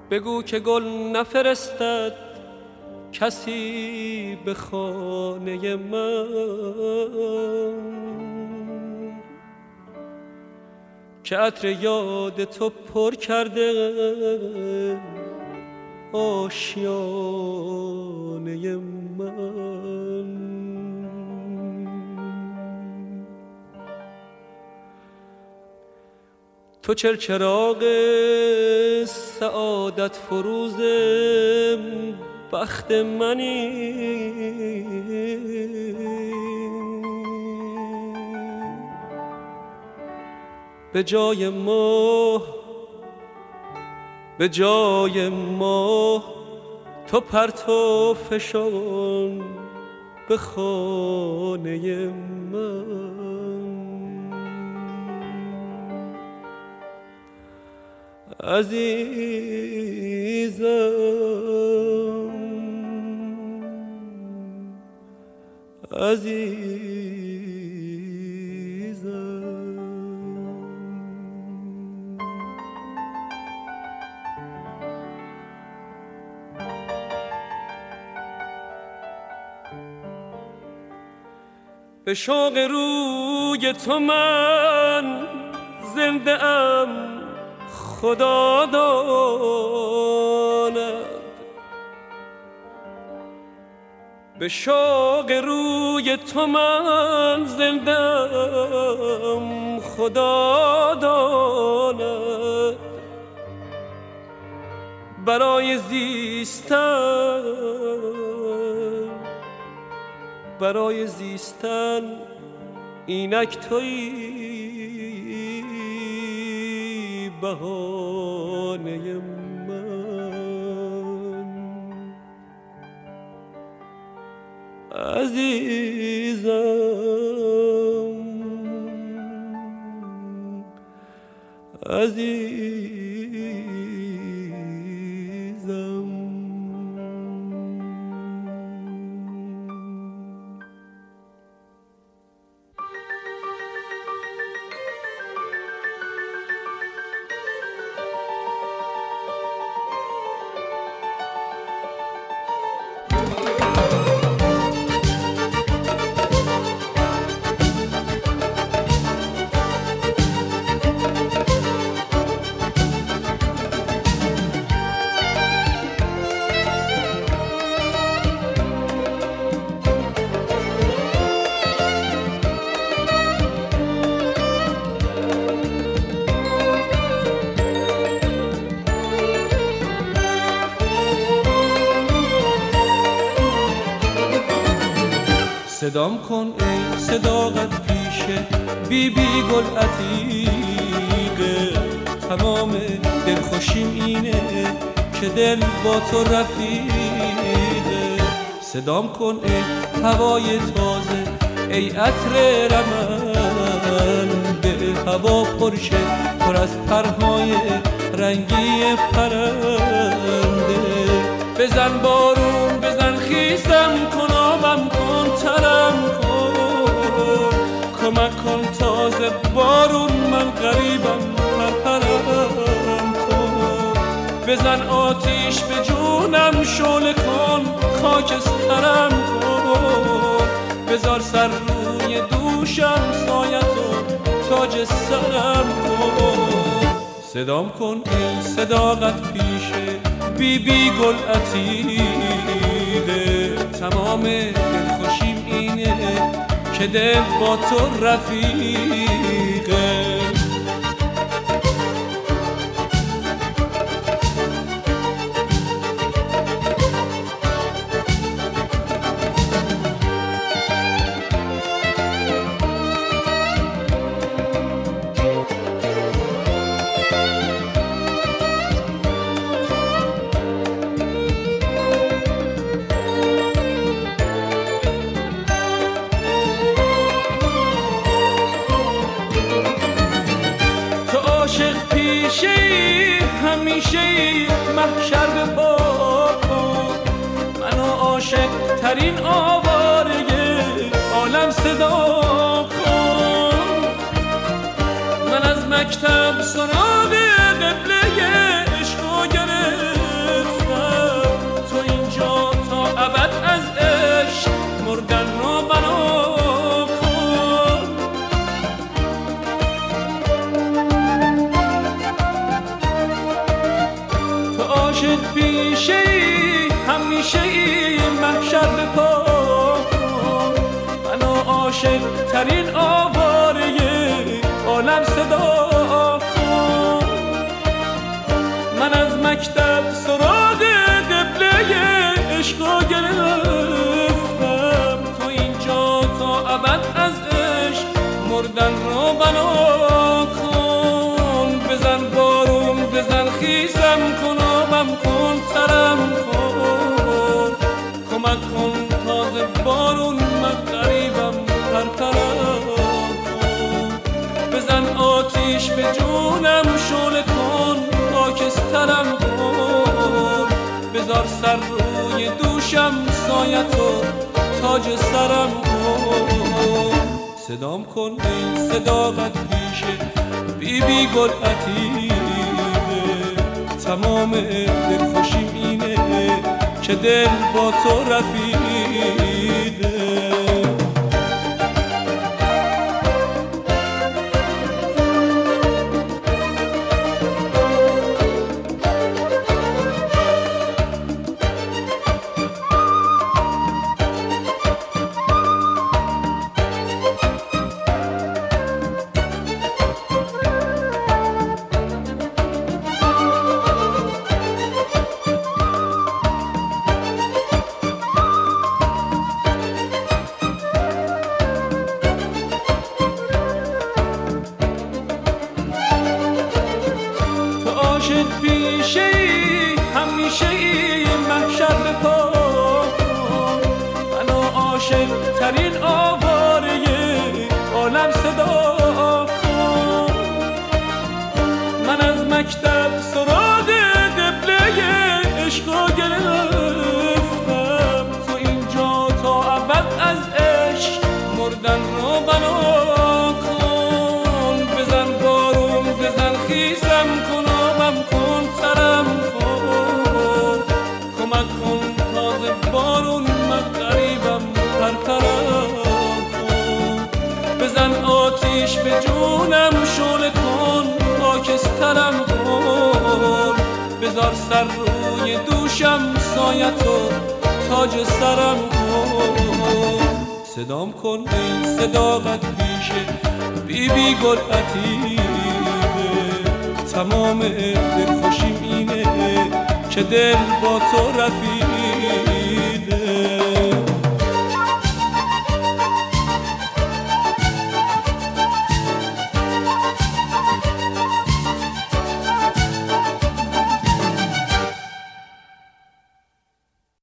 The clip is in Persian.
بگو که گل نفرستد کسی به خانه من، که عطر یاد تو پر کرده آشیانه من. تو چراغ سعادت فروز بخت منی، به جای ماه تو پرتو فشان به خانه من. عزیزم به شوق روی تو من زنده ام خدا داند، به شوق روی تو من زنده ام خدا داند. برای زیستن اینک تویی بهانه من. عزیزم صدام کن ای صداقت پیشه بی گل عتیقه، تمام دلخوشیم اینه که دل با تو رفیقه. صدام کن ای هوای تازه ای عطر رمن، به هوا پرشه پر از پرهای رنگی پرنده. بزن بارون بزن خیزم کن آبم کن ترم کن، کمک کن تازه بارون من غریبم پرپرم کن. بزن آتیش به جونم شعله کن خاکسترم کن، بذار سر روی دوشم سایتو تاج سرم کن. صدام کن ای صداقت پیشه بی گل عتیقه، تمام دلخوشیم اینه که دل با تو رفیقه. همیشه محشر به پا کن، منو عاشق ترین آواره عالم صدا کن. من از مکتب سراغ قبله عشقو گرفتم، ترین آواره عالم صدا کن. من از مکتب سراغ قبله عشقا گرفتم، تو اینجا تا ابد از عشق مردن رو بنا کن. بزن بارون بزن خیزم کن، آبم کن ترم کن، کمک کن تازه بارون من غریبم پرپرم کن. بزن آتیش به جونم شعله کن، خاکسترم کن. بذار سر روی دوشم سایتو تاج سرم کن. صدام کن ای صداقت پیشه بی بی گل عتیقه، تمام دلخوشیم اینه که دل با تو رفیقه. عاشق پیشه ای همیشه ای محشر بپا، منو عاشق ترین آواره عالم صدا کن. من از مکتب سراغ قبله عشقا گرفتم، تو اینجا تا ابد از عشق مردن رو بنا کن. بزن بارون بزن خیزم کن، کن ترم کن، کمک کن تازه بارون من غریبم پرپرم کن. بزن آتیش به جونم شعله کن، خاکسترم کن. بذار سر روی دوشم سایتو تاج سرم کن. صدام کن ای صداقت پیشه بی بی گل عتیقه، تمام دلخوشیم اینه که دل با تو رفیقه.